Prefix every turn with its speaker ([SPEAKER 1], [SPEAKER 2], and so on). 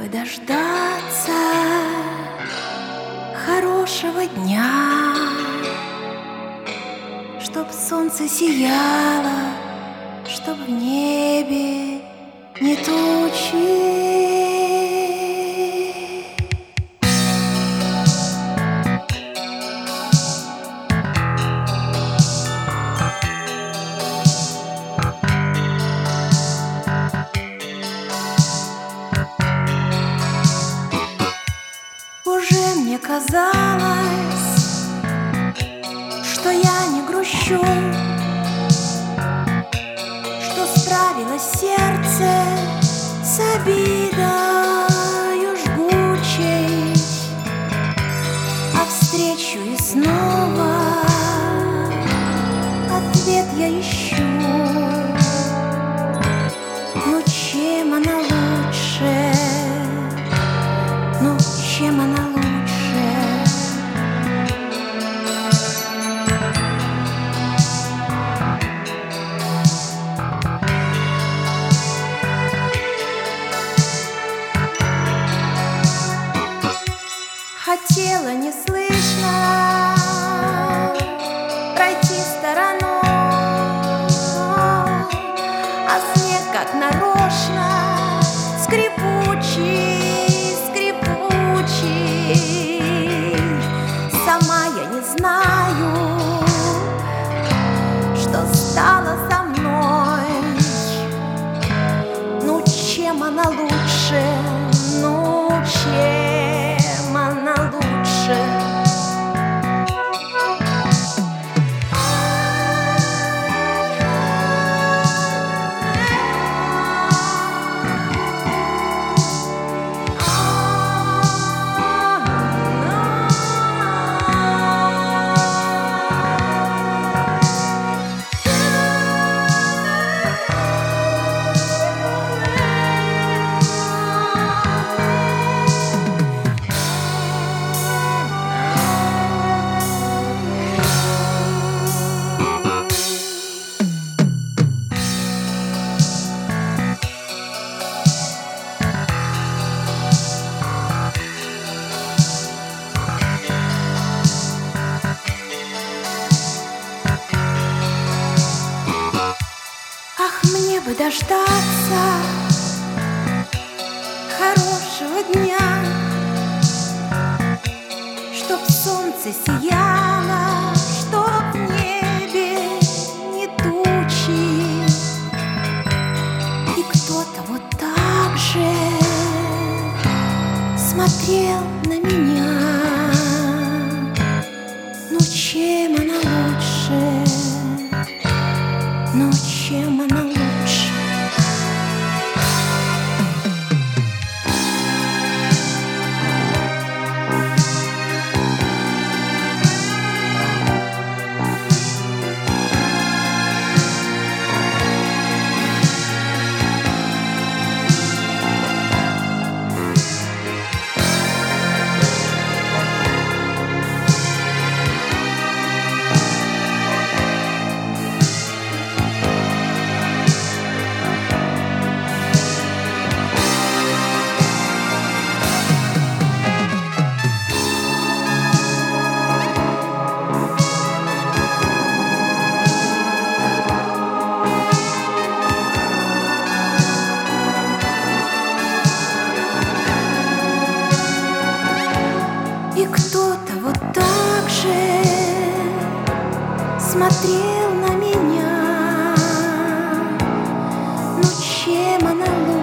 [SPEAKER 1] бы дождаться хорошего дня, чтоб солнце сияло, чтоб в небе не тучи. Уже мне казалось, что я не грущу, что справилось сердце с обидою жгучей, а встречу и снова ответ я ищу. Ну чем она лучше? Ну чем она лучше? Хотела неслышно пройти стороной, а снег как нарочно скрипучий, скрипучий. Сама я не знаю, что стало со мной. Ну чем она лучше? Ну чем она лучше? Ах, мне бы дождаться хорошего дня, чтоб солнце сияло, чтоб в небе не тучи, и кто-то вот так же смотрел на меня. Ну чем она лучше? Ну чем она лучше? И кто-то вот так же смотрел на меня. Ну чем она лучше?